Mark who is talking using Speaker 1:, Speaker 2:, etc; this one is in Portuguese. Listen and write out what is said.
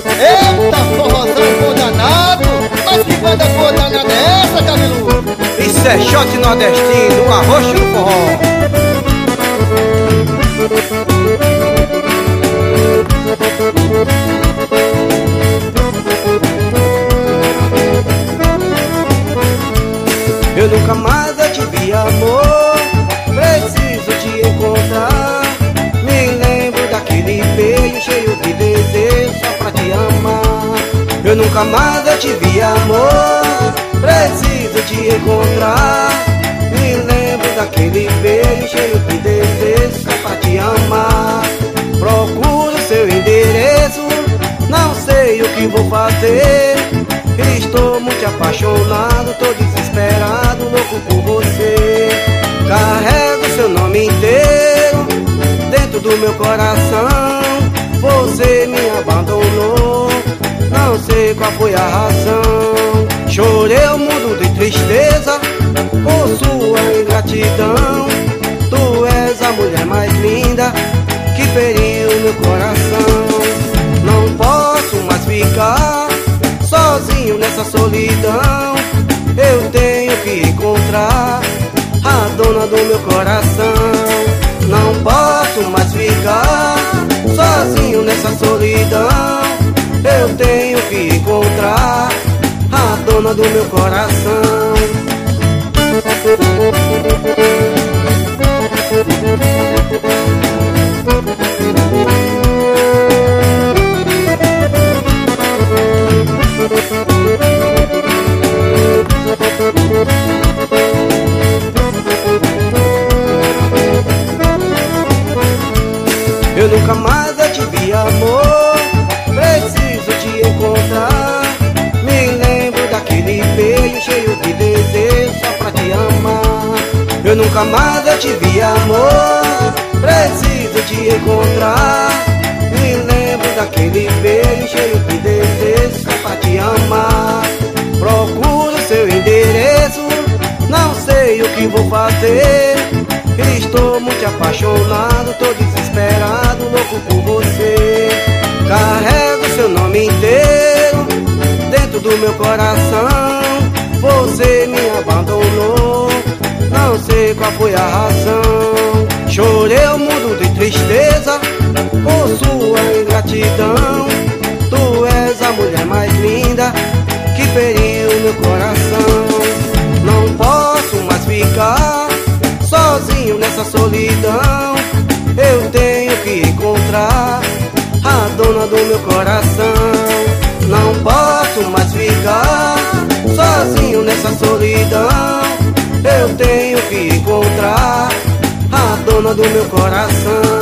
Speaker 1: Eita, forrozão bom danado. Mas que banda boa danada é essa, cabeludo?
Speaker 2: Isso é shot nordestino, um arroxo no forró. Eu nunca mais eu te vi, amor. Preciso te encontrar. Me lembro daquele beijo cheio de desejo só pra te amar. Eu nunca mais eu te vi, amor. Preciso te encontrar. Me lembro daquele beijo cheio de desejo só pra te amar. Procuro seu endereço, não sei o que vou fazer. Estou muito apaixonado, tô desesperado, louco por você. Carrego seu nome inteiro dentro do meu coração. Você me abandonou, não sei qual foi a razão. Chorei o mundo de tristeza por sua ingratidão. Tu és a mulher mais linda que feriu meu coração. Não posso mais ficar sozinho nessa solidão. Eu tenho que encontrar a dona do meu coração. Não posso mais ficar sozinho nessa solidão. Eu tenho que encontrar a dona do meu coração. Eu nunca mais eu te vi, amor. Preciso te encontrar. Me lembro daquele beijo cheio de desejo só pra te amar. Eu nunca mais eu te vi, amor. Preciso te encontrar. Me lembro daquele beijo cheio de desejo só pra te amar. Procuro seu endereço, não sei o que vou fazer. Estou muito apaixonado, tô desesperado, louco por você. Carrego seu nome inteiro dentro do meu coração. Você me abandonou, não sei qual foi a razão. Chorei o mundo de tristeza por sua ingratidão. Tu és a mulher mais linda que feriu meu coração. Não posso mais ficar sozinho nessa solidão. Eu tenho que encontrar a dona do meu coração. Não posso mais ficar sozinho nessa solidão. Eu tenho que encontrar a dona do meu coração.